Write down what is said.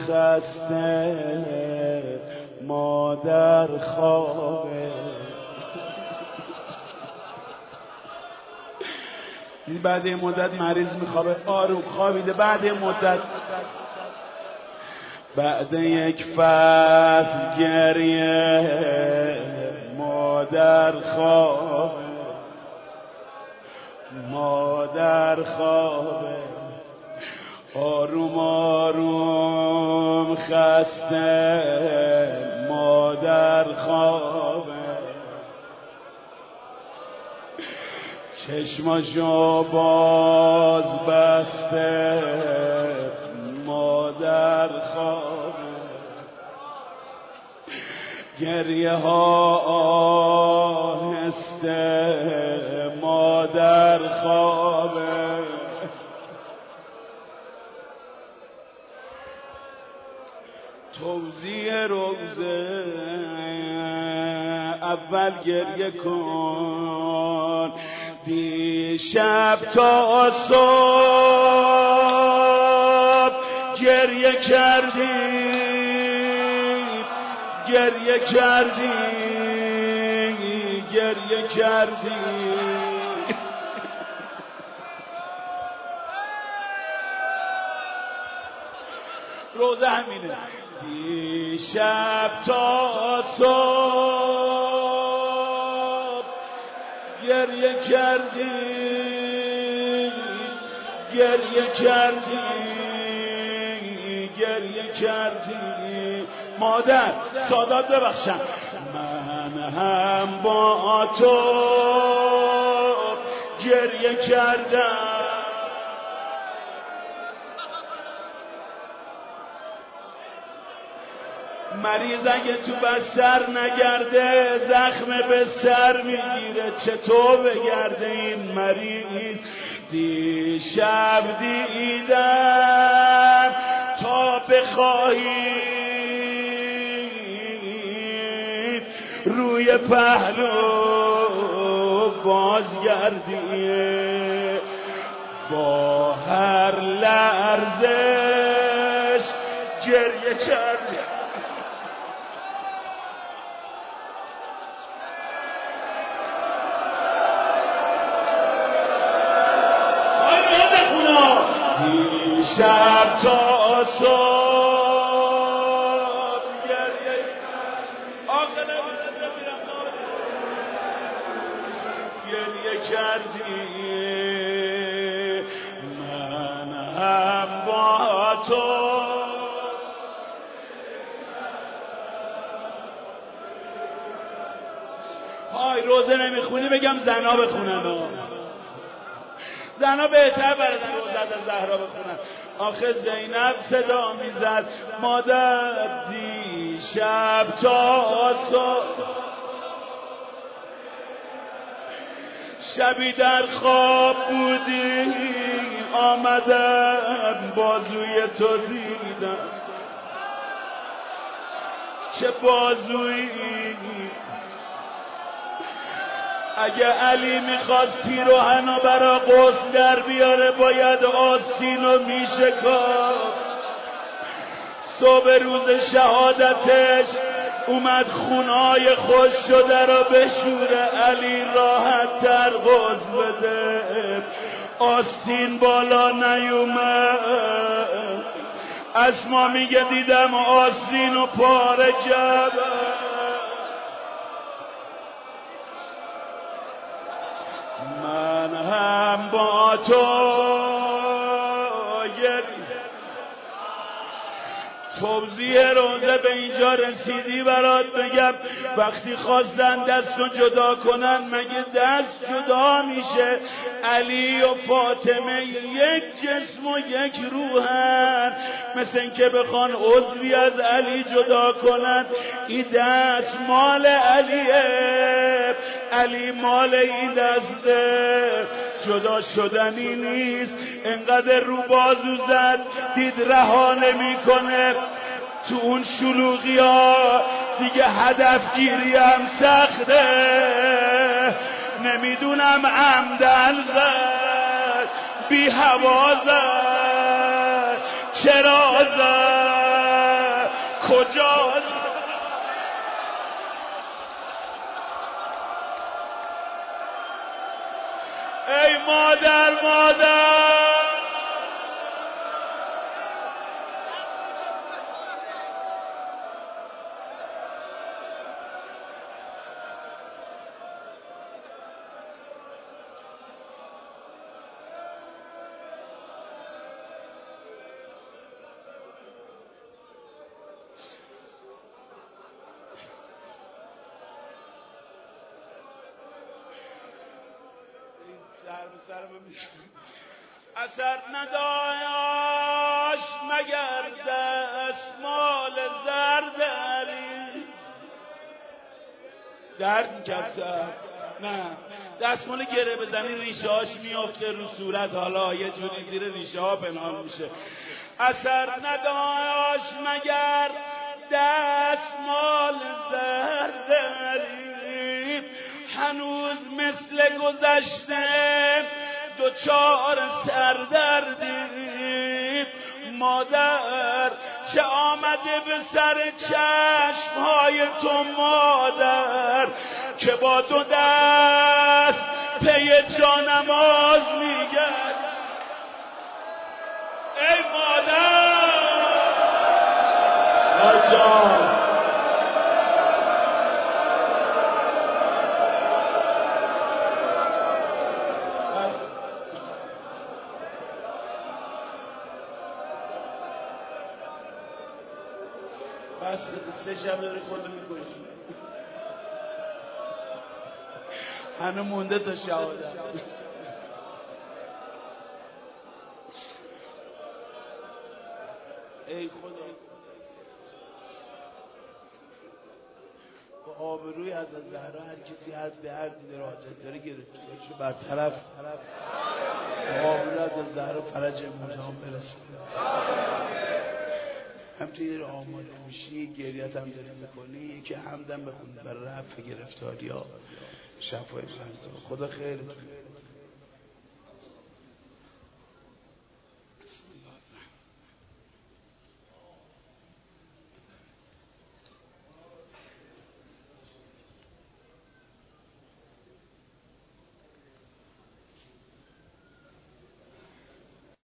خسته مادر خوابه. بعد یه مدت مریض میخوابه، آروم خوابیده، بعد یه مدت، بعد یک فصل گریه مادر خوابه، مادر خوابه. آروم آروم خسته مادر خوابه، چشماشو باز بسته مادر خوابه. گریه ها آهسته مادر خوابه. توزیع روزه اول گریه کن، دیشب تا صبح گریه کردی، گریه کردی، گریه کردی. روزه همینه، دیشب تا صبح گریه کردی، گریه کردی، گریه کردی. مادر سادات ببخشم، من هم با تو گریه کردم. مریض اگه تو بستر نگرده زخم به سر میگیره، چطور بگرده این مریض؟ دیشب دیدم تا بخواهی روی پهلو بازگردی، با هر لرزش گریه کردی. دیشب تا صبح گریه گریه کردی، من هم با تو. های روزه نمیخونی بگم زنا بخونن ها. زنا بهتر بردن روزه از زهرا بخونن. آخه زینب صدا میزد مادر دیشب تا صبح، شبی در خواب بودی آمدم بازوی تو دیدم، چه بازویی. اگه علی میخواست پیراهنو برا غسل در بیاره باید آستینو میشکافت. صبح روز شهادتش اومد خونای خوش شده رو بشوره، علی راحت تر غسل بده، آستین بالا نیومد. اسما میگه دیدم آستینو پاره کرد. من هم با تو توضیح روزه به اینجا رسیدی برات بگم وقتی خواستن دستو جدا کنن مگه دست جدا میشه؟ علی و فاطمه یک جسم و یک روحن، مثل این که بخوان عضوی از علی جدا کنن. این دست مال علیه، علی مال این دسته، جدا شدنی نیست. انقدر رو بازو زد دید رها نمیکنه. تو اون شلوغی ها دیگه هدف گیری هم سخته، نمیدونم عمدن زد بی هوا زد چرا زد کجاست؟ ای مادر اثر نداشت مگر دستمال زرد علی. درد میکرد سر؟ نه، دستمال گره بزنی ریشه هاش میافته رو صورت، حالا یه جوری زیر ریشه ها پنهان میشه. اثر نداشت مگر دستمال زرد علی، هنوز مثل گذشته دوچار سردردی. مادر چه آمده به سر چشمهای تو مادر، که با تو دست پی جانماز میگرد. ای مادر جان، بس 3 شب داری خودو میکشی، هنو مونده تا شهادت. ای خدا، با آبروی از زهرا هر کسی هر دردی داره حاجت داره گرفتارشو برطرف، با آبروی از زهرا فرج امام برسه. همچنین داری آماده میشی، گریت هم داری میکنی، یکی حمدم بخون برای رفع گرفتاری ها، شفای فرزا. خدا خیر.